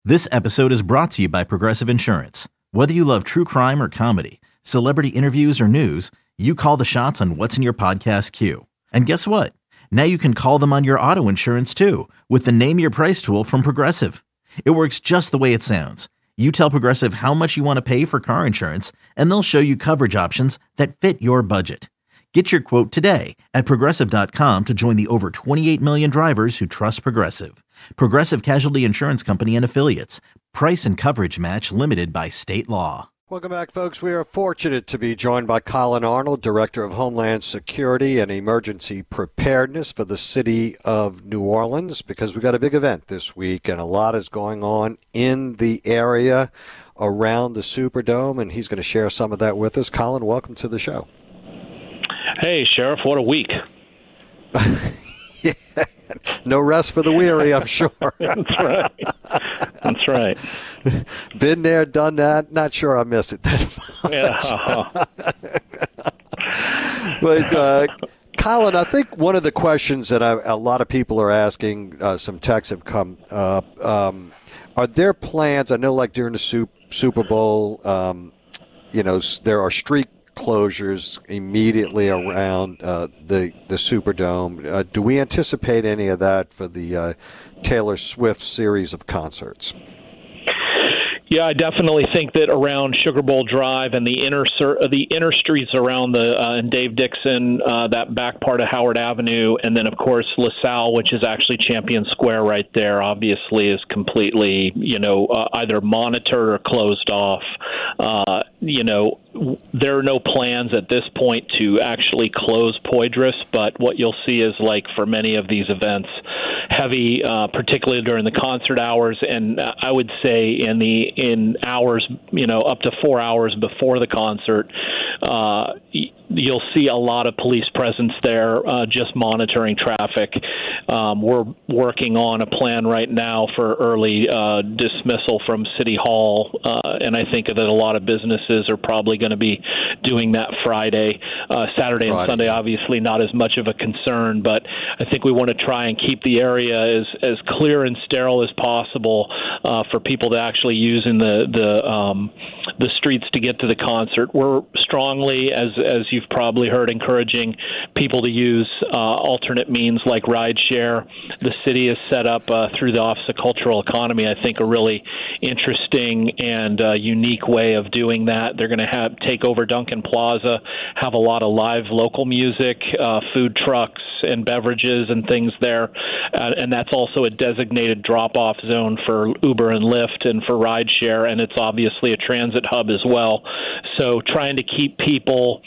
This episode is brought to you by Progressive Insurance. Whether you love true crime or comedy, celebrity interviews or news, you call the shots on what's in your podcast queue. And guess what? Now you can call them on your auto insurance too with the Name Your Price tool from Progressive. It works just the way it sounds. You tell Progressive how much you want to pay for car insurance, and they'll show you coverage options that fit your budget. Get your quote today at Progressive.com to join the over 28 million drivers who trust Progressive. Progressive Casualty Insurance Company and Affiliates. Price and coverage match limited by state law. Welcome back, folks. We are fortunate to be joined by Colin Arnold, Director of Homeland Security and Emergency Preparedness for the City of New Orleans, because we've got a big event this week and a lot is going on in the area around the Superdome, and he's going to share some of that with us. Colin, welcome to the show. Hey, Sheriff, what a week. Yeah. No rest for the weary, I'm sure. That's right. That's right. Been there, done that. Not sure I missed it that much. Yeah. But, Colin, I think one of the questions that a lot of people are asking, some texts have come up, are there plans, I know like during the Super Bowl, there are street closures immediately around the Superdome. Do we anticipate any of that for the Taylor Swift series of concerts? Yeah, I definitely think that around Sugar Bowl Drive and the inner streets around and Dave Dixon, that back part of Howard Avenue, and then of course LaSalle, which is actually Champion Square right there, obviously is completely, either monitored or closed off. There are no plans at this point to actually close Poydras, but what you'll see is, like for many of these events, heavy, particularly during the concert hours, and I would say in hours, up to 4 hours before the concert, you'll see a lot of police presence there, just monitoring traffic. We're working on a plan right now for early dismissal from City Hall, and I think that a lot of businesses are probably going to be doing that Friday. Saturday and Sunday, obviously not as much of a concern, but I think we want to try and keep the area as clear and sterile as possible for people to actually use in the streets to get to the concert. We're strongly, as you've probably heard, encouraging people to use alternate means like rideshare. The city has set up through the Office of Cultural Economy, I think, a really interesting and unique way of doing that. They're going to take over Duncan Plaza, have a lot of live local music, food trucks and beverages and things there, and that's also a designated drop-off zone for Uber and Lyft and for rideshare, and it's obviously a transit hub as well. So trying to keep people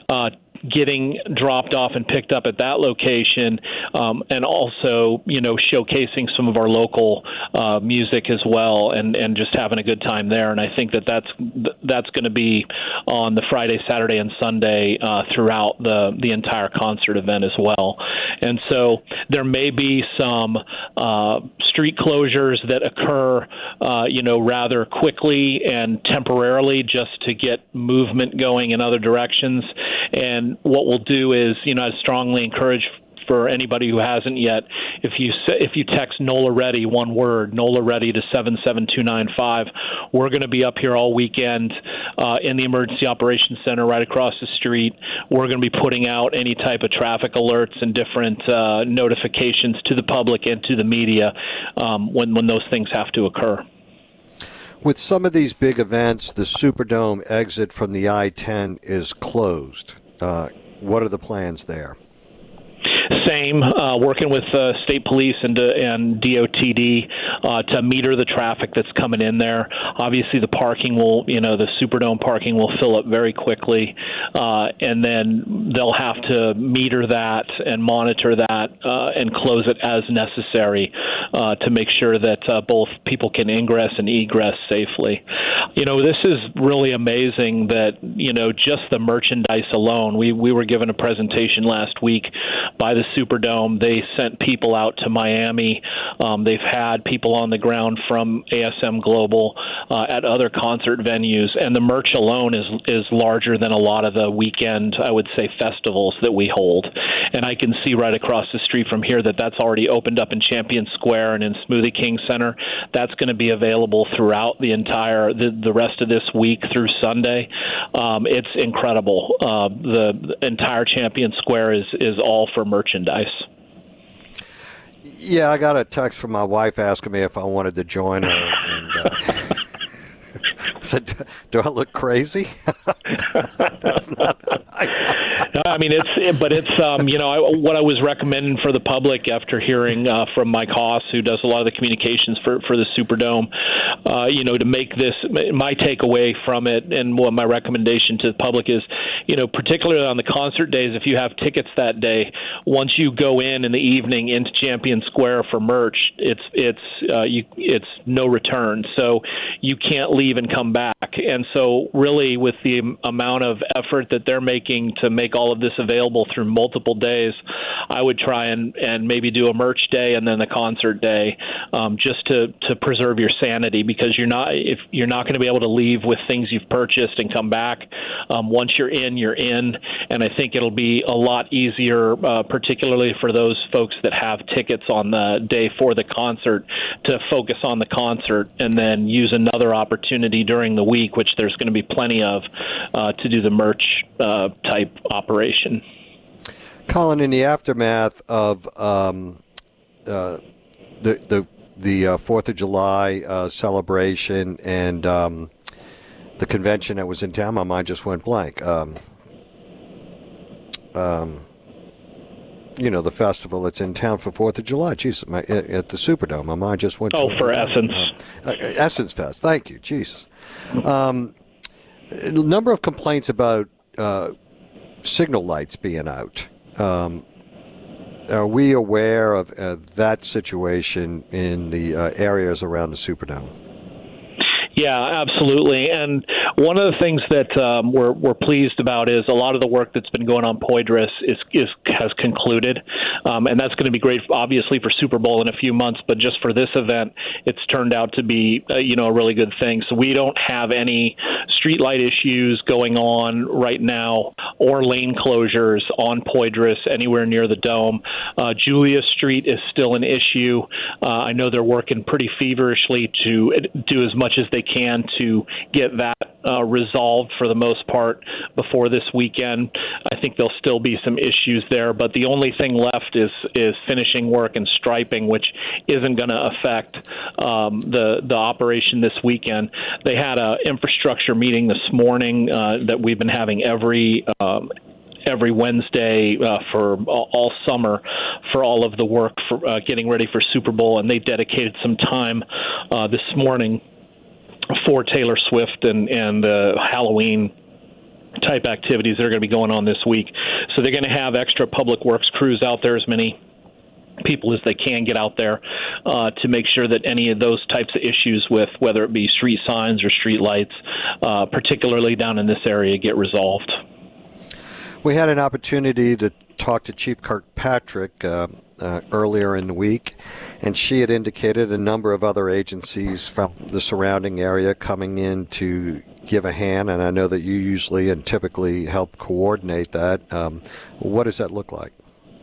getting dropped off and picked up at that location, and also, showcasing some of our local music as well, and just having a good time there. And I think that's going to be on the Friday, Saturday, and Sunday throughout the entire concert event as well. And so there may be some street closures that occur, rather quickly and temporarily, just to get movement going in other directions. And what we'll do is, I strongly encourage for anybody who hasn't yet, if you text NOLA Ready, one word, NOLA Ready to 77295, we're going to be up here all weekend in the Emergency Operations Center right across the street. We're going to be putting out any type of traffic alerts and different notifications to the public and to the media when those things have to occur. With some of these big events, the Superdome exit from the I-10 is closed. What are the plans there? Same, working with state police and DOTD to meter the traffic that's coming in there. Obviously, the parking the Superdome parking will fill up very quickly, and then they'll have to meter that and monitor that and close it as necessary to make sure that both people can ingress and egress safely. This is really amazing that, just the merchandise alone. We were given a presentation last week by the Superdome. They sent people out to Miami. They've had people on the ground from ASM Global at other concert venues, and the merch alone is larger than a lot of the weekend, I would say, festivals that we hold. And I can see right across the street from here that's already opened up in Champion Square and in Smoothie King Center. That's going to be available throughout the rest of this week through Sunday. It's incredible. The entire Champion Square is all for merchandise. Yeah, I got a text from my wife asking me if I wanted to join her, and said, "Do I look crazy?" That's not. I mean, it's what I was recommending for the public after hearing from Mike Haas, who does a lot of the communications for the Superdome, to make this my takeaway from it, and what my recommendation to the public is, particularly on the concert days, if you have tickets that day, once you go in the evening into Champion Square for merch, it's no return, so you can't leave and come back. And so really, with the amount of effort that they're making to make all of this available through multiple days, I would try and maybe do a merch day and then the concert day, just to preserve your sanity, because you're not going to be able to leave with things you've purchased and come back. Once you're in, and I think it'll be a lot easier, particularly for those folks that have tickets on the day for the concert, to focus on the concert and then use another opportunity during the week, which there's going to be plenty of, to do the merch type operation. Colin, in the aftermath of the 4th of July celebration and the convention that was in town, my mind just went blank. The festival that's in town for 4th of July. Jesus, at the Superdome, my mind just went. For Essence. Essence Fest. Thank you, Jesus. A number of complaints about signal lights being out. Are we aware of that situation in the areas around the Superdome? Yeah, absolutely. And one of the things that we're pleased about is a lot of the work that's been going on Poydras has concluded, and that's going to be great, obviously, for Super Bowl in a few months. But just for this event, it's turned out to be a really good thing. So we don't have any streetlight issues going on right now, or lane closures on Poydras anywhere near the Dome. Julia Street is still an issue. I know they're working pretty feverishly to do as much as they can to get that resolved for the most part before this weekend. I think there'll still be some issues there, but the only thing left is finishing work and striping, which isn't going to affect the operation this weekend. They had an infrastructure meeting this morning that we've been having every Wednesday for all summer for all of the work for getting ready for Super Bowl, and they dedicated some time this morning for Taylor Swift and Halloween type activities that are going to be going on this week. So they're going to have extra public works crews out there, as many people as they can get out there to make sure that any of those types of issues with whether it be street signs or street lights, particularly down in this area, get resolved. We had an opportunity to talk to Chief Kirkpatrick earlier in the week, and she had indicated a number of other agencies from the surrounding area coming in to give a hand, and I know that you usually and typically help coordinate that. What does that look like?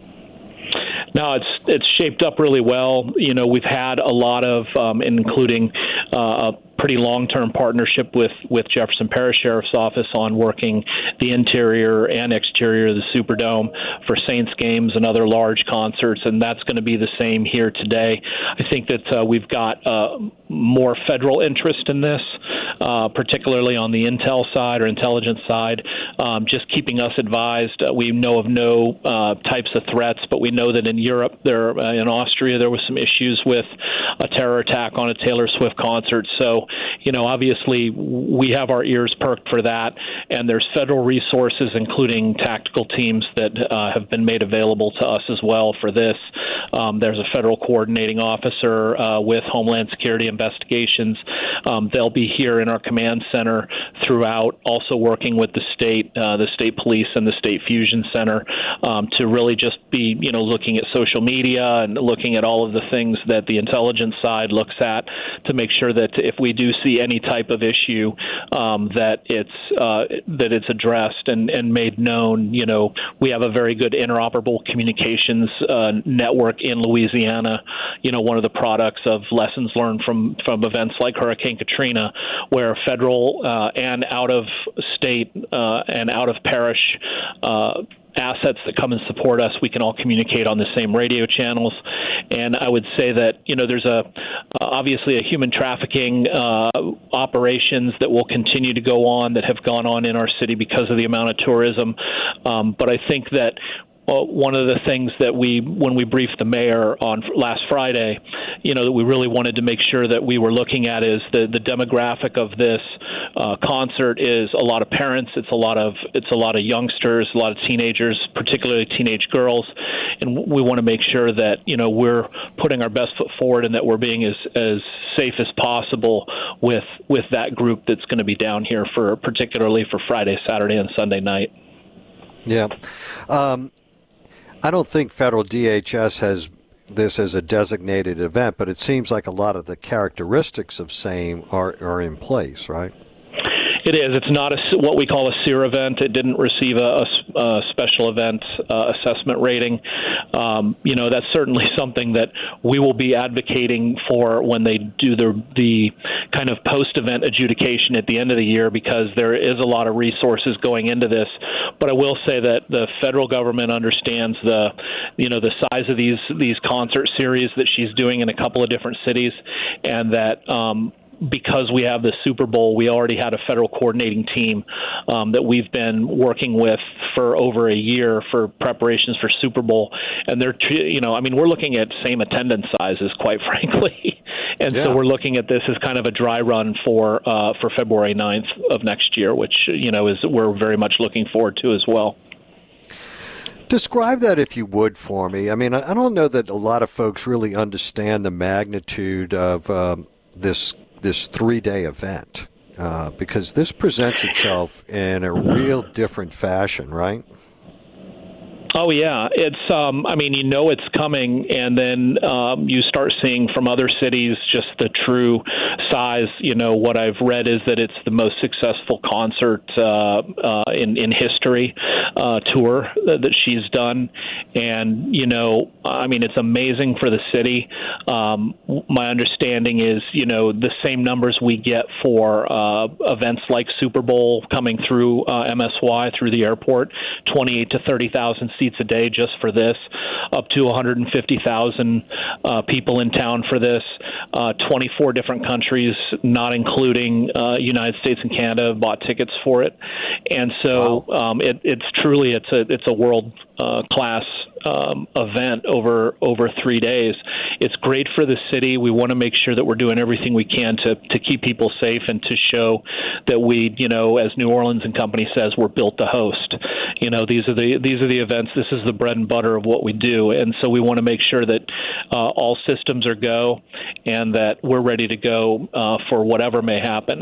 No, it's shaped up really well. We've had a lot of, including a pretty long-term partnership with Jefferson Parish Sheriff's Office on working the interior and exterior of the Superdome for Saints games and other large concerts, and that's going to be the same here today. I think that we've got more federal interest in this, particularly on the intel side or intelligence side, just keeping us advised. We know of no types of threats, but we know that in Europe, in Austria, there was some issues with a terror attack on a Taylor Swift concert. So, obviously we have our ears perked for that, and there's federal resources, including tactical teams that have been made available to us as well for this. There's a federal coordinating officer with Homeland Security Investigations. They'll be here in our command center throughout, also working with the state police and the State Fusion Center to really just be, looking at social media and looking at all of the things that the intelligence side looks at to make sure that if we do see any type of issue, that it's addressed and made known. We have a very good interoperable communications network in Louisiana. One of the products of lessons learned from events like Hurricane Katrina, where federal and out of state and out of parish assets that come and support us, we can all communicate on the same radio channels. And I would say that, there's obviously a human trafficking operations that will continue to go on, that have gone on in our city because of the amount of tourism. But I think that one of the things that when we briefed the mayor on last Friday, that we really wanted to make sure that we were looking at is the demographic of this concert is a lot of parents, it's a lot of youngsters, a lot of teenagers, particularly teenage girls, and we want to make sure that we're putting our best foot forward and that we're being as safe as possible with that group that's going to be down here particularly for Friday, Saturday, and Sunday night. Yeah. I don't think federal DHS has this as a designated event, but it seems like a lot of the characteristics of same are in place, right? It is. It's not what we call a SEER event. It didn't receive a special event assessment rating. That's certainly something that we will be advocating for when they do the kind of post-event adjudication at the end of the year, because there is a lot of resources going into this. But I will say that the federal government understands the size of these concert series that she's doing in a couple of different cities, and that because we have the Super Bowl, we already had a federal coordinating team that we've been working with for over a year for preparations for Super Bowl. And they're, we're looking at same attendance sizes, quite frankly. And so we're looking at this as kind of a dry run for February 9th of next year, which, we're very much looking forward to as well. Describe that, if you would, for me. I mean, I don't know that a lot of folks really understand the magnitude of this 3-day event, because this presents itself in a real different fashion, right? Oh, yeah. It's, it's coming, and then you start seeing from other cities just the true size. What I've read is that it's the most successful concert in history tour that she's done. And, it's amazing for the city. My understanding is, the same numbers we get for events like Super Bowl coming through MSY, through the airport, 28 to 30,000 seats a day just for this, up to 150,000 people in town for this. 24 different countries, not including United States and Canada, bought tickets for it. And so it's truly a world class event over 3 days. It's great for the city. We want to make sure that we're doing everything we can to keep people safe and to show that we, as New Orleans and Company says, we're built to host. These are the events. This is the bread and butter of what we do, and so we want to make sure that all systems are go, and that we're ready to go for whatever may happen.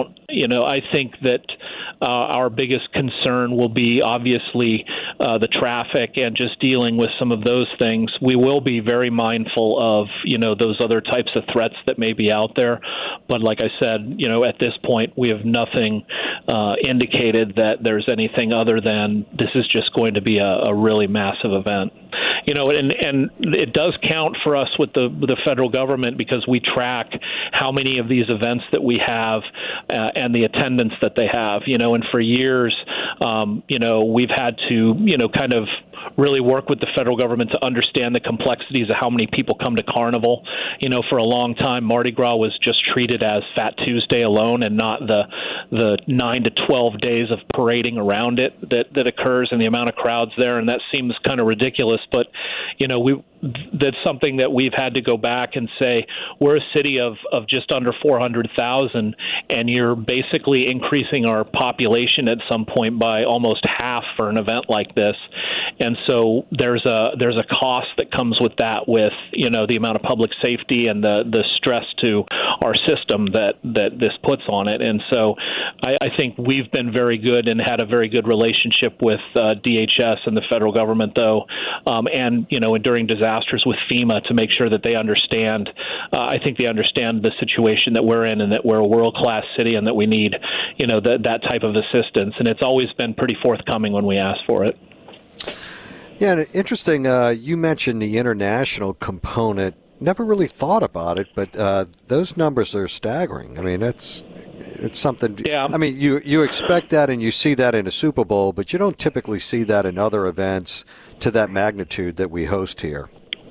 I think that our biggest concern will be obviously the traffic and just dealing with some of those things. We will be very mindful of those other types of threats that may be out there, but like I said, at this point we have nothing indicated that there's anything other than this is just going to be a really massive event. And it does count for us with the federal government, because we track how many of these events that we have and the attendance that they have. And for years, we've had to, kind of really work with the federal government to understand the complexities of how many people come to Carnival. For a long time, Mardi Gras was just treated as Fat Tuesday alone, and not the 9 to 12 days of parading around it that occurs, and the amount of crowds there. And that seems kind of ridiculous, but that's something that we've had to go back and say, we're a city of just under 400,000, and you're basically increasing our population at some point by almost half for an event like this. And so there's a cost that comes with that, with the amount of public safety and the stress to our system that this puts on it. And so I think we've been very good and had a very good relationship with DHS and the federal government, though, and during disasters with FEMA, to make sure that they understand. I think they understand the situation that we're in, and that we're a world-class city, and that we need that type of assistance. And it's always been pretty forthcoming when we ask for it. Yeah, and interesting. You mentioned the international component. Never really thought about it, but those numbers are staggering. I mean, it's something. Yeah. I mean, you expect that and you see that in a Super Bowl, but you don't typically see that in other events to that magnitude that we host here.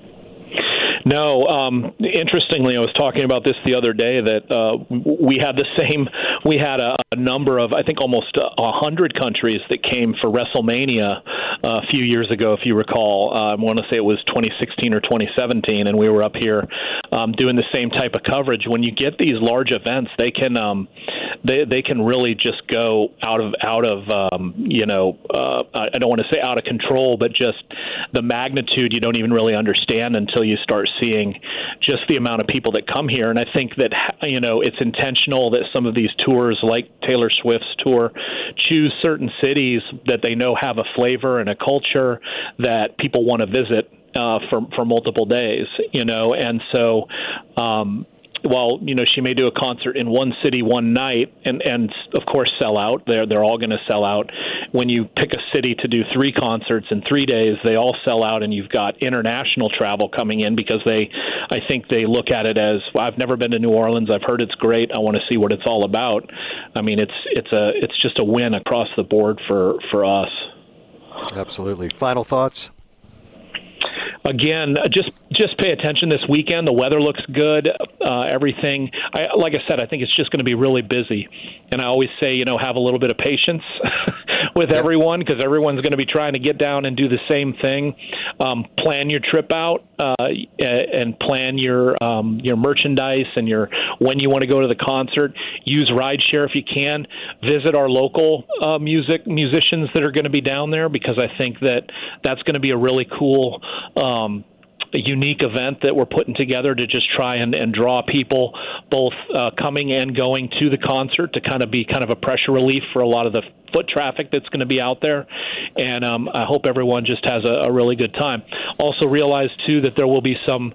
No, interestingly, I was talking about this the other day, that we had a number of, I think, almost 100 countries that came for WrestleMania a few years ago, if you recall. I want to say it was 2016 or 2017, and we were up here doing the same type of coverage. When you get these large events, they can really just go out of I don't want to say out of control, but just the magnitude you don't even really understand until you start seeing just the amount of people that come here. And I think that it's intentional that some of these tours, like Taylor Swift's tour, choose certain cities that they know have a flavor and a culture that people want to visit for multiple days. And so while she may do a concert in one city one night and of course sell out, they're all going to sell out. When you pick a city to do 3 concerts in 3 days, they all sell out, and you've got international travel coming in, because I think they look at it as, well, I've never been to New Orleans, I've heard it's great, I want to see what it's all about. I mean, it's just a win across the board for us. Absolutely. Final thoughts? Again, just pay attention this weekend. The weather looks good. Everything, like I said, I think it's just going to be really busy. And I always say, have a little bit of patience with everyone, because everyone's going to be trying to get down and do the same thing. Plan your trip out and plan your merchandise and when you want to go to the concert. Use rideshare if you can. Visit our local musicians that are going to be down there, because I think that's going to be a really cool a unique event that we're putting together to just try and draw people both coming and going to the concert, to kind of be kind of a pressure relief for a lot of the foot traffic that's going to be out there. And I hope everyone just has a really good time. Also realize, too, that there will be some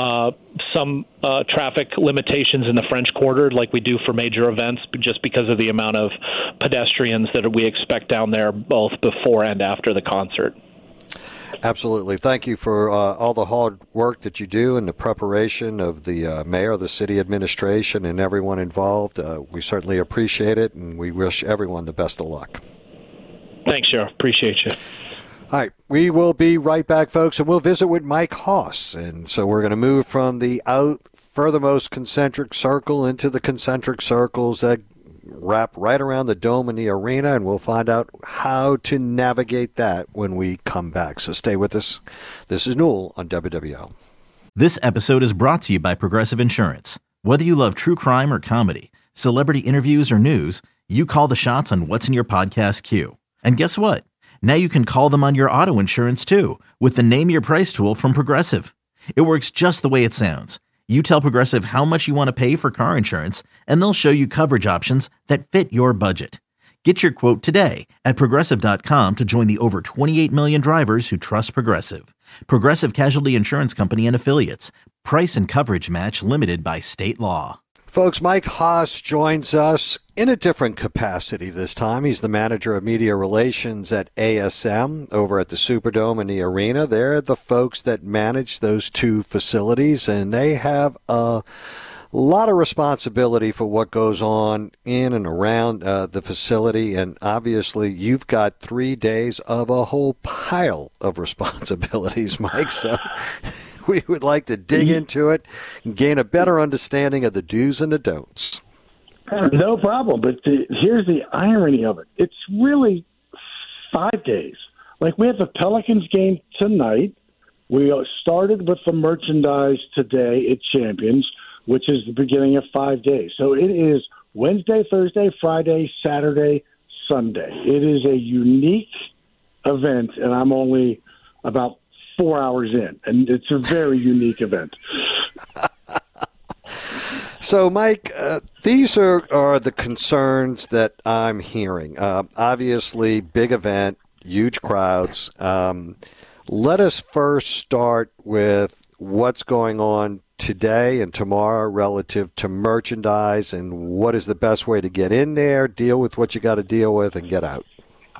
traffic limitations in the French Quarter, like we do for major events, just because of the amount of pedestrians that we expect down there, both before and after the concert. Absolutely. Thank you for all the hard work that you do and the preparation of the mayor, the city administration, and everyone involved. We certainly appreciate it, and we wish everyone the best of luck. Thanks, Sheriff. Appreciate you. All right. We will be right back, folks, and we'll visit with Mike Hoss. And so we're going to move from the furthermost concentric circle into the concentric circles that wrap right around the dome and the arena, and we'll find out how to navigate that when we come back. So stay with us. This is Newell on WWL. This episode is brought to you by Progressive Insurance. Whether you love true crime or comedy, celebrity interviews or news, you call the shots on what's in your podcast queue. And guess what? Now you can call them on your auto insurance too, with the Name Your Price tool from Progressive. It works just the way it sounds. You tell Progressive how much you want to pay for car insurance, and they'll show you coverage options that fit your budget. Get your quote today at Progressive.com to join the over 28 million drivers who trust Progressive. Progressive Casualty Insurance Company and Affiliates. Price and coverage match limited by state law. Folks, Mike Hoss joins us in a different capacity this time. He's the manager of media relations at ASM over at the Superdome and the arena. They're the folks that manage those two facilities, and they have a lot of responsibility for what goes on in and around the facility. And obviously, you've got 3 days of a whole pile of responsibilities, Mike. So we would like to dig into it and gain a better understanding of the do's and the don'ts. No problem. But here's the irony of it. It's really 5 days. Like, we have the Pelicans game tonight. We started with the merchandise today at Champions, which is the beginning of 5 days. So it is Wednesday, Thursday, Friday, Saturday, Sunday. It is a unique event, and I'm only about 4 hours in, and it's a very unique event. So, Mike, these are the concerns that I'm hearing. Obviously, big event, huge crowds. Let us first start with what's going on today and tomorrow relative to merchandise, and what is the best way to get in there, deal with what you got to deal with, and get out.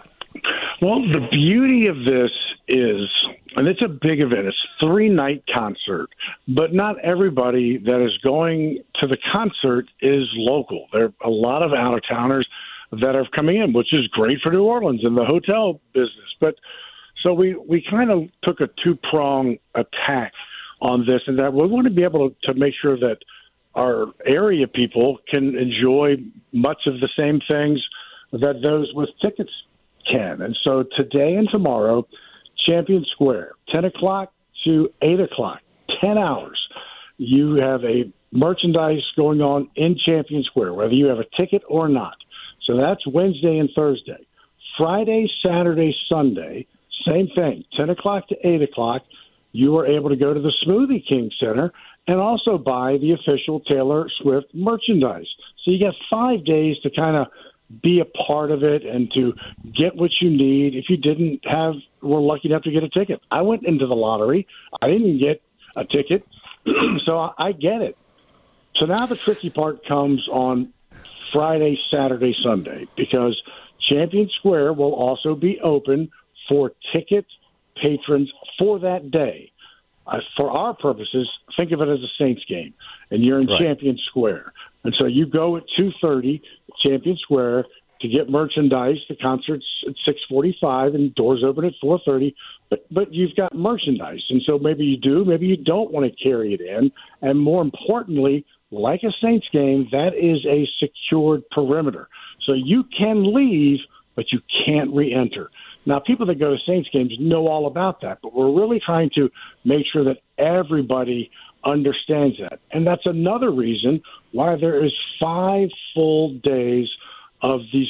Well, the beauty of this is, and it's a big event, it's a 3-night concert, but not everybody that is going to the concert is local. There are a lot of out-of-towners that are coming in, which is great for New Orleans and the hotel business. But so we kind of took a two-prong attack on this, and that we want to be able to make sure that our area people can enjoy much of the same things that those with tickets can. And so today and tomorrow, Champion Square, 10 o'clock to 8 o'clock, 10 hours. You have a merchandise going on in Champion Square, whether you have a ticket or not. So that's Wednesday and Thursday. Friday, Saturday, Sunday, same thing, 10 o'clock to 8 o'clock. You are able to go to the Smoothie King Center and also buy the official Taylor Swift merchandise. So you got 5 days to kind of be a part of it and to get what you need if you were lucky enough to get a ticket. I went into the lottery. I didn't get a ticket, so I get it. So now the tricky part comes on Friday, Saturday, Sunday, because Champion Square will also be open for ticket patrons for that day. For our purposes, think of it as a Saints game, and you're in Champion Square. And so you go at 2:30, Champion Square, to get merchandise. The concert's at 6:45, and doors open at 4:30. But you've got merchandise, and so maybe you do, maybe you don't want to carry it in. And more importantly, like a Saints game, that is a secured perimeter. So you can leave, but you can't re-enter. Now, people that go to Saints games know all about that, but we're really trying to make sure that everybody understands that. And that's another reason why there is 5 full days of these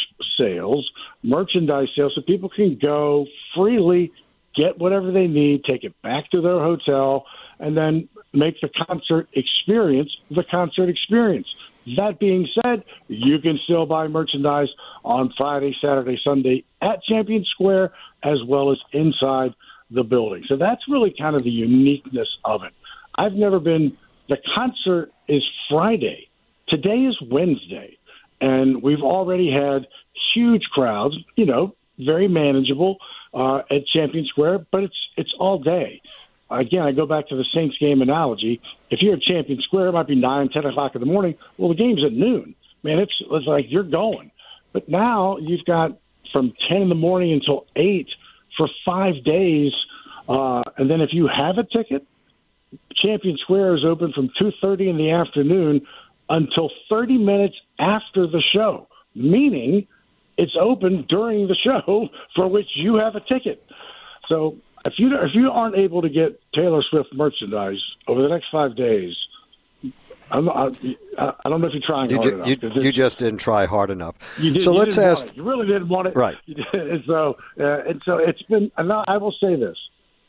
merchandise sales, so people can go freely, get whatever they need, take it back to their hotel, and then make the concert experience the concert experience. That being said, you can still buy merchandise on Friday, Saturday, Sunday at Champion Square, as well as inside the building. So that's really kind of the uniqueness of it. I've never been – the concert is Friday. Today is Wednesday, and we've already had huge crowds, very manageable at Champion Square, but it's all day. Again, I go back to the Saints game analogy. If you're at Champion Square, it might be 9, 10 o'clock in the morning. Well, the game's at noon. Man, it's like you're going. But now you've got from 10 in the morning until 8 for 5 days. And then if you have a ticket, Champion Square is open from 2:30 in the afternoon until 30 minutes after the show, meaning it's open during the show for which you have a ticket. So if you aren't able to get Taylor Swift merchandise over the next 5 days, I don't know if you're trying hard enough. You just didn't try hard enough. So let's ask. You really didn't want it, right? And so it's been. And I will say this,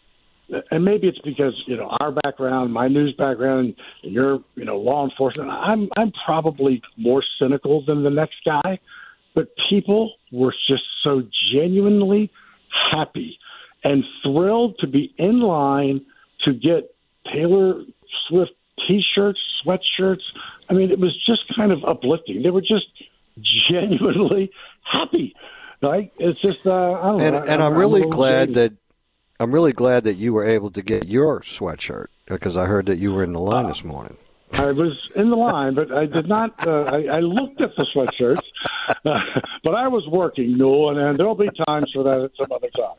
and maybe it's because our background, my news background, and your law enforcement. I'm probably more cynical than the next guy, but people were just so genuinely happy and thrilled to be in line to get Taylor Swift T-shirts, sweatshirts. I mean, it was just kind of uplifting. They were just genuinely happy. Right? It's just I don't know. And I'm really glad that you were able to get your sweatshirt, because I heard that you were in the line this morning. I was in the line, but I did not. I looked at the sweatshirts, but I was working, Newell, and there'll be times for that at some other time.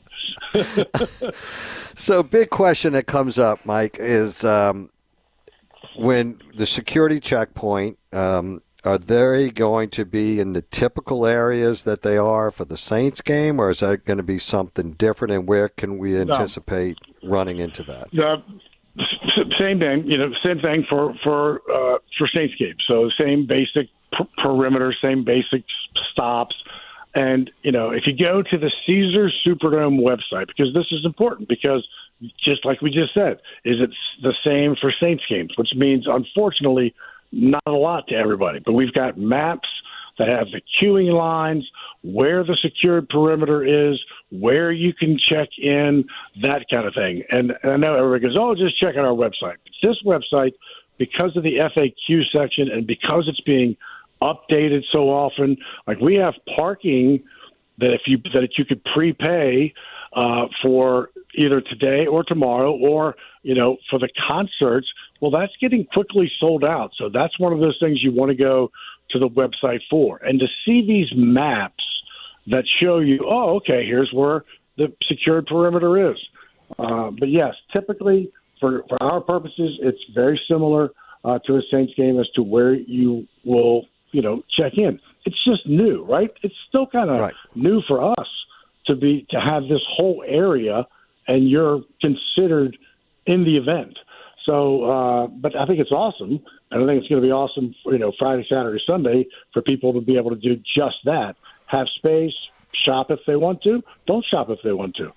So, big question that comes up, Mike, is when the security checkpoint, are they going to be in the typical areas that they are for the Saints game, or is that going to be something different, and where can we anticipate running into that? Same thing, same thing for Saints games. So same basic perimeter, same basic stops. And, if you go to the Caesars Superdome website, because this is important, because just like we just said, is it the same for Saints games, which means, unfortunately, not a lot to everybody. But we've got maps that have the queuing lines, where the secured perimeter is, where you can check in, that kind of thing. And I know everybody goes, oh, just check out our website. This website, because of the FAQ section and because it's being updated so often, like we have parking that you could prepay for either today or tomorrow, or for the concerts. Well, that's getting quickly sold out. So that's one of those things you want to go to the website for, and to see these maps that show you, oh, okay, here's where the secured perimeter is. But yes, typically for our purposes, it's very similar to a Saints game as to where you will, check in. It's just new, right? It's still kind of new for us to have this whole area, and you're considered in the event. So, but I think it's awesome, and I think it's going to be awesome, Friday, Saturday, Sunday, for people to be able to do just that. Have space, shop if they want to, don't shop if they want to.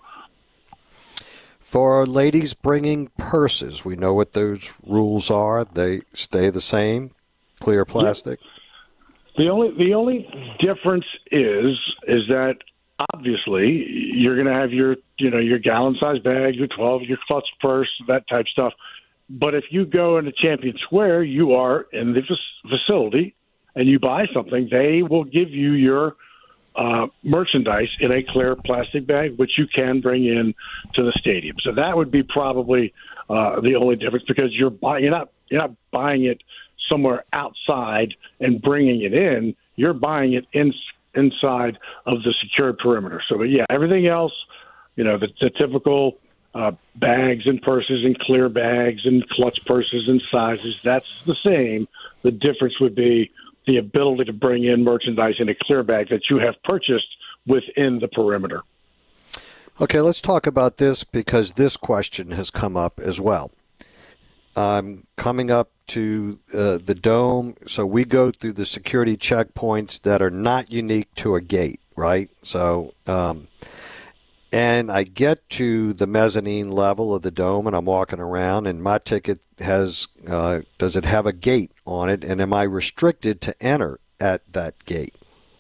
For ladies bringing purses, we know what those rules are. They stay the same, clear plastic. Yep. The only difference is that obviously you're going to have your gallon-sized bag, your 12, your clutch purse, that type stuff. But if you go into Champion Square, you are in the facility and you buy something, they will give you your merchandise in a clear plastic bag, which you can bring in to the stadium. So that would be probably the only difference, because you're not buying it somewhere outside and bringing it in. You're buying it inside of the secured perimeter. So, yeah, everything else, the typical bags and purses and clear bags and clutch purses and sizes, that's the same. The difference would be the ability to bring in merchandise in a clear bag that you have purchased within the perimeter. Okay, let's talk about this, because this question has come up as well. Coming up to the Dome, so we go through the security checkpoints that are not unique to a gate, right? So, and I get to the mezzanine level of the Dome, and I'm walking around, and my ticket has, does it have a gate on it, and am I restricted to enter at that gate?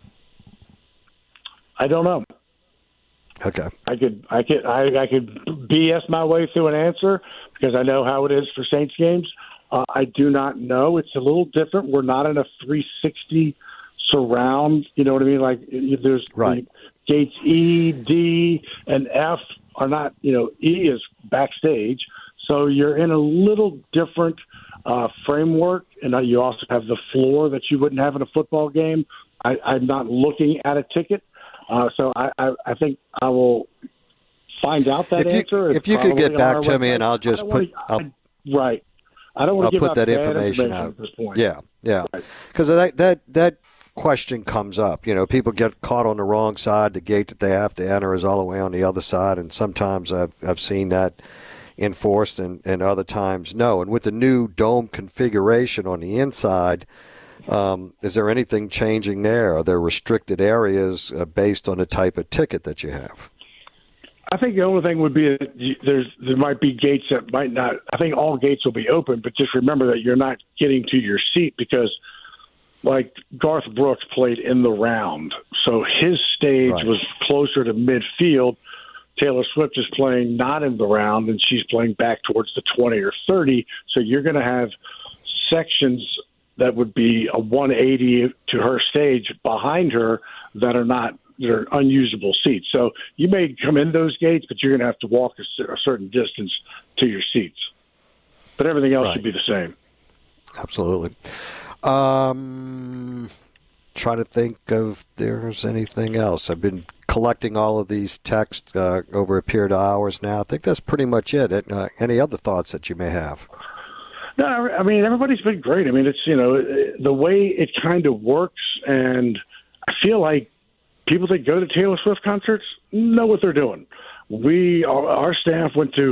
I don't know. Okay. I could BS my way through an answer, because I know how it is for Saints games. I do not know. It's a little different. We're not in a 360 surround. You know what I mean? Like, there's gates E, D, and F are not. E is backstage, so you're in a little different framework, and you also have the floor that you wouldn't have in a football game. I'm not looking at a ticket. So I think I will find out that answer. If you could get back to me, and I'll just put right. I don't want to put that information out at this point. Yeah, because that question comes up. People get caught on the wrong side. The gate that they have to enter is all the way on the other side, and sometimes I've seen that enforced, and other times no. And with the new Dome configuration on the inside, is there anything changing there? Are there restricted areas based on the type of ticket that you have? I think the only thing would be that there might be gates that might not. I think all gates will be open, but just remember that you're not getting to your seat, because, like, Garth Brooks played in the round, so his stage was closer to midfield. Taylor Swift is playing not in the round, and she's playing back towards the 20 or 30. So you're going to have sections that would be a 180 to her stage behind her that are unusable seats. So you may come in those gates, but you're going to have to walk a certain distance to your seats. But everything else should be the same. Absolutely. Trying to think if there's anything else. I've been collecting all of these texts over a period of hours now. I think that's pretty much it. Any other thoughts that you may have? No, I mean, everybody's been great. I mean, it's, the way it kind of works, and I feel like people that go to Taylor Swift concerts know what they're doing. Our staff went to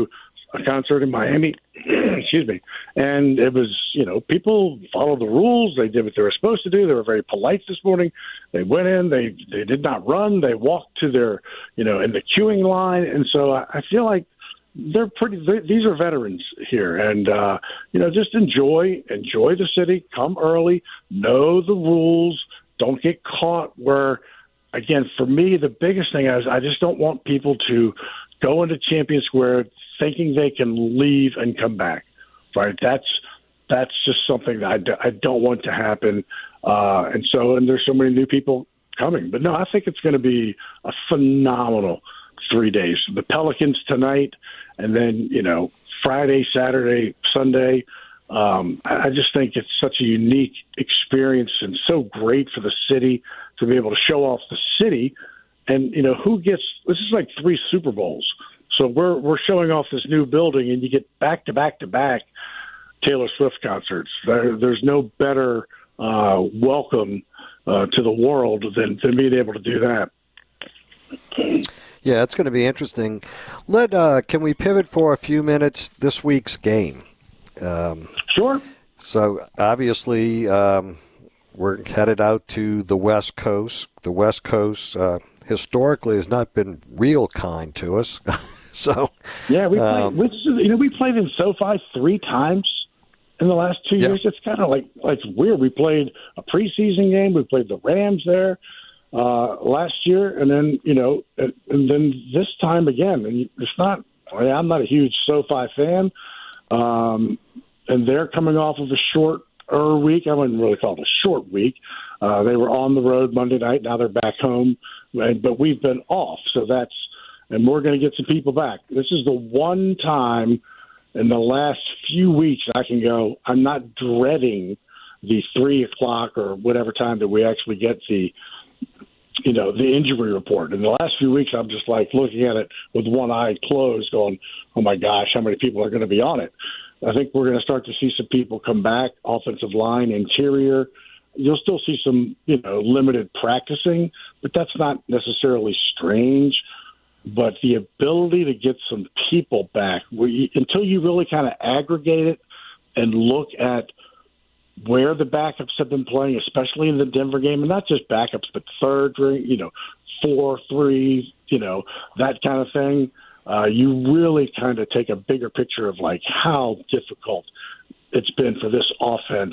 a concert in Miami, excuse me, and it was, people followed the rules. They did what they were supposed to do. They were very polite this morning. They went in. They did not run. They walked to their, in the queuing line. And so I feel like these are veterans here. And, just enjoy the city, come early, know the rules, don't get caught where, again, for me, the biggest thing is I just don't want people to go into Champion Square thinking they can leave and come back, right? That's just something that I don't want to happen. And there's so many new people coming. But no, I think it's going to be a phenomenal 3 days. The Pelicans tonight, and then, Friday, Saturday, Sunday. I just think it's such a unique experience and so great for the city to be able to show off the city. And, this is like 3 Super Bowls. So we're showing off this new building, and you get back-to-back Taylor Swift concerts. There's no better welcome to the world than being able to do that. Yeah, it's going to be interesting. Can we pivot for a few minutes this week's game? Sure. So obviously we're headed out to the West Coast. The West Coast historically has not been real kind to us. So yeah, we played in SoFi 3 times in the last 2 years. It's kind of like weird. We played a preseason game. We played the Rams there last year, and then and then this time again. And it's not. I'm not a huge SoFi fan, and they're coming off of a shorter week. I wouldn't really call it a short week. They were on the road Monday night. Now they're back home, but we've been off. So and we're going to get some people back. This is the one time in the last few weeks I can go, I'm not dreading the 3 o'clock or whatever time that we actually get the injury report. In the last few weeks, I'm just like looking at it with one eye closed going, oh my gosh, how many people are going to be on it? I think we're going to start to see some people come back, offensive line, interior. You'll still see some, limited practicing, but that's not necessarily strange. But the ability to get some people back, until you really kind of aggregate it and look at where the backups have been playing, especially in the Denver game, and not just backups, but third string, 4-3, that kind of thing. You really kind of take a bigger picture of like how difficult it's been for this offense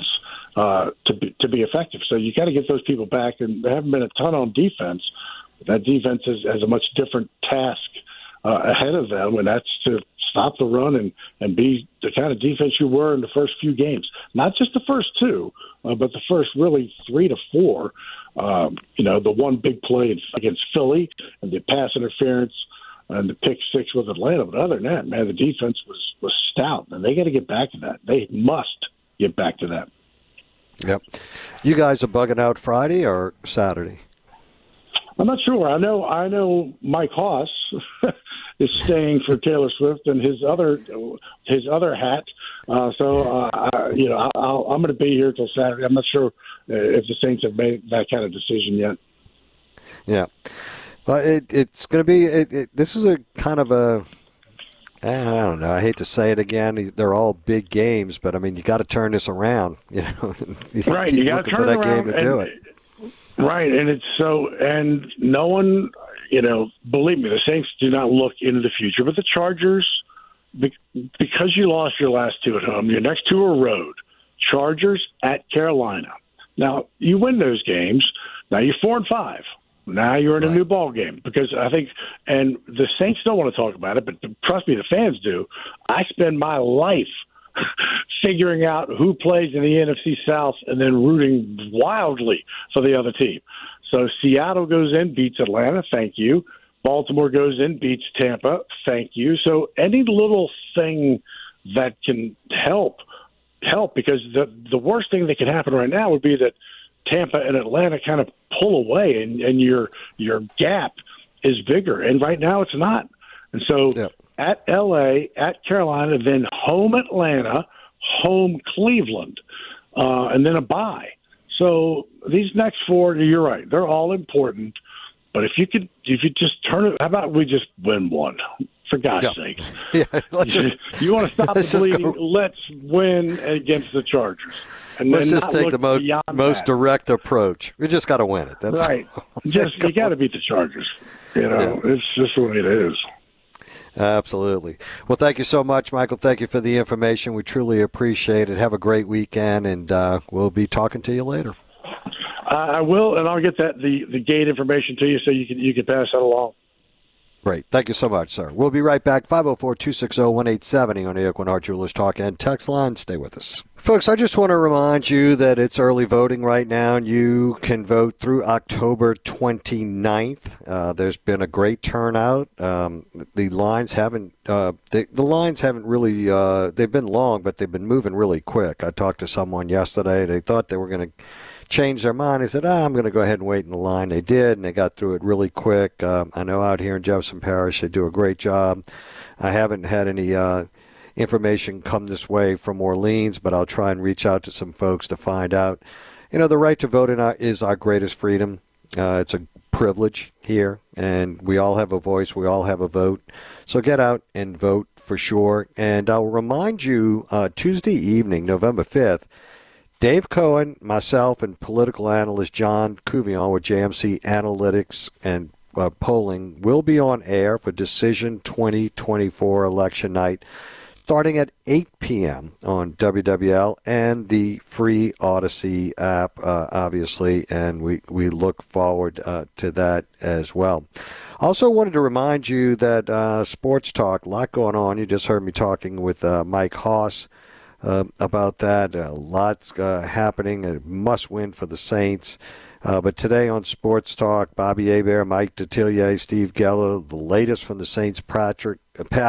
to be effective. So you got to get those people back, and there haven't been a ton on defense. That defense has a much different task ahead of them, and that's to stop the run and be the kind of defense you were in the first few games. Not just the first 2, but the first really 3 to 4. The one big play against Philly and the pass interference and the pick 6 with Atlanta. But other than that, man, the defense was stout, and they got to get back to that. They must get back to that. Yep. You guys are bugging out Friday or Saturday? I'm not sure. I know Mike Haas is staying for Taylor Swift and his other hat. I'm going to be here till Saturday. I'm not sure if the Saints have made that kind of decision yet. Yeah. Well, it's going to be this is a kind of a I don't know. I hate to say it again. They're all big games, but I mean, you got to turn this around. Right. You got to turn it around game to do it. Right, and it's so, and no one, believe me, the Saints do not look into the future, but the Chargers, because you lost your last 2 at home, your next 2 are road. Chargers at Carolina. Now, you win those games. Now you're 4-5. Now you're in a new ball game because I think, and the Saints don't want to talk about it, but trust me, the fans do. I spend my life figuring out who plays in the NFC South and then rooting wildly for the other team. So Seattle goes in, beats Atlanta, thank you. Baltimore goes in, beats Tampa, thank you. So any little thing that can help, because the worst thing that can happen right now would be that Tampa and Atlanta kind of pull away and your gap is bigger. And right now it's not. And so at L.A., at Carolina, then home Atlanta, home Cleveland, and then a bye. So these next 4, you're right, they're all important. But if you just turn it, how about we just win one? For God's sake. Yeah, you want to stop the bleeding? Let's win against the Chargers. And let's just take the most direct approach. We just got to win it. That's right. You got to beat the Chargers. It's just the way it is. Absolutely. Well, thank you so much, Michael. Thank you for the information. We truly appreciate it. Have a great weekend, and we'll be talking to you later. I will, and I'll get the gate information to you so you can pass that along. Great. Thank you so much, sir. We'll be right back. 504-260-1870 on the Equinart Jewelers Talk and Text line. Stay with us. Folks, I just want to remind you that it's early voting right now, and you can vote through October 29th. There's been a great turnout. The lines haven't really they've been long, but they've been moving really quick. I talked to someone yesterday. They thought they were going to change their mind. They said, I'm going to go ahead and wait in the line. They did, and they got through it really quick. I know out here in Jefferson Parish they do a great job. I haven't had any information come this way from Orleans, but I'll try and reach out to some folks to find out. The right to vote is our greatest freedom. It's a privilege here, and we all have a voice. We all have a vote. So get out and vote for sure. And I'll remind you, Tuesday evening, November 5th, Dave Cohen, myself, and political analyst John Couvion with JMC Analytics and Polling will be on air for Decision 2024 election night, starting at 8 p.m. on WWL and the free Odyssey app, obviously, and we look forward to that as well. Also wanted to remind you that Sports Talk, a lot going on. You just heard me talking with Mike Haas about that. Lots happening. A must-win for the Saints. But today on Sports Talk, Bobby Hebert, Mike Detillier, Steve Geller, the latest from the Saints practice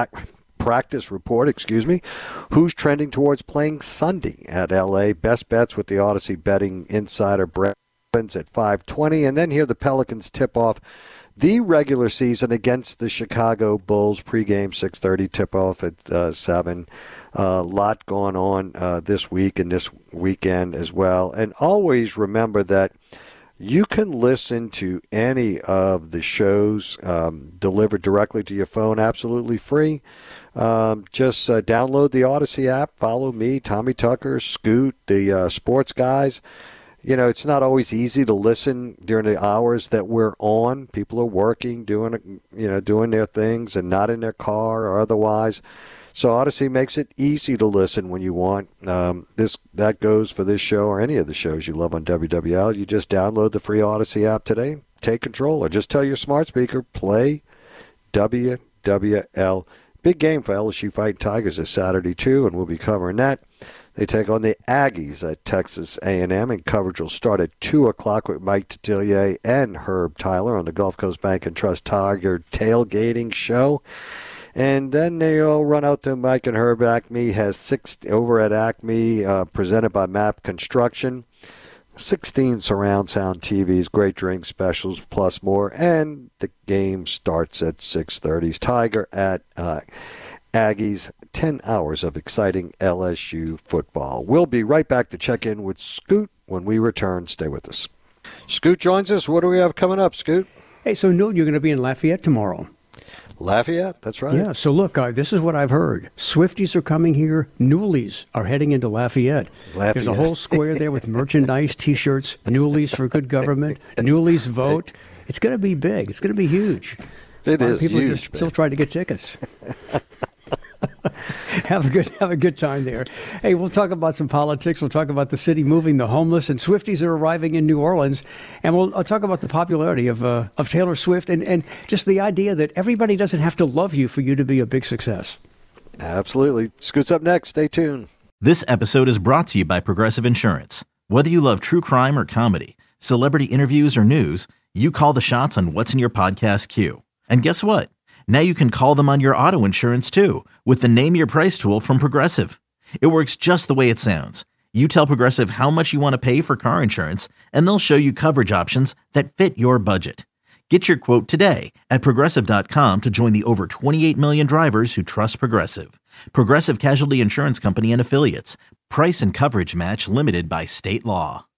report, who's trending towards playing Sunday at L.A. Best bets with the Odyssey betting insider Brett Evans at 5:20. And then here the Pelicans tip off the regular season against the Chicago Bulls. Pregame 6:30, tip off at 7. A lot going on this week and this weekend as well. And always remember that you can listen to any of the shows delivered directly to your phone absolutely free. Just download the Odyssey app. Follow me, Tommy Tucker, Scoot, the sports guys. It's not always easy to listen during the hours that we're on. People are working, doing their things and not in their car or otherwise. So Odyssey makes it easy to listen when you want. That goes for this show or any of the shows you love on WWL. You just download the free Odyssey app today, take control, or just tell your smart speaker, play WWL. Big game for LSU Fighting Tigers this Saturday, too, and we'll be covering that. They take on the Aggies at Texas A&M, and coverage will start at 2 o'clock with Mike Detillier and Herb Tyler on the Gulf Coast Bank and Trust Tiger Tailgating Show. And then they'll run out to Mike and Herb. Acme has 6 over at Acme, presented by MAP Construction. 16 surround sound TVs, great drink specials, plus more. And the game starts at 6:30. Tiger at Aggies, 10 hours of exciting LSU football. We'll be right back to check in with Scoot when we return. Stay with us. Scoot joins us. What do we have coming up, Scoot? Hey, so Newton, you're going to be in Lafayette tomorrow. Lafayette, that's right. Yeah, so look, this is what I've heard. Swifties are coming here. Newlies are heading into Lafayette. There's a whole square there with merchandise, T-shirts, Newlies for good government, Newlies vote. It's going to be big. It's going to be huge. It is people huge. People are just still trying to get tickets. Have a good time there. Hey, we'll talk about some politics. We'll talk about the city moving the homeless, and Swifties are arriving in New Orleans. And I'll talk about the popularity of Taylor Swift and just the idea that everybody doesn't have to love you for you to be a big success. Absolutely. Scoot's up next. Stay tuned. This episode is brought to you by Progressive Insurance. Whether you love true crime or comedy, celebrity interviews or news, you call the shots on what's in your podcast queue. And guess what? Now you can call them on your auto insurance, too, with the Name Your Price tool from Progressive. It works just the way it sounds. You tell Progressive how much you want to pay for car insurance, and they'll show you coverage options that fit your budget. Get your quote today at Progressive.com to join the over 28 million drivers who trust Progressive. Progressive Casualty Insurance Company and Affiliates. Price and coverage match limited by state law.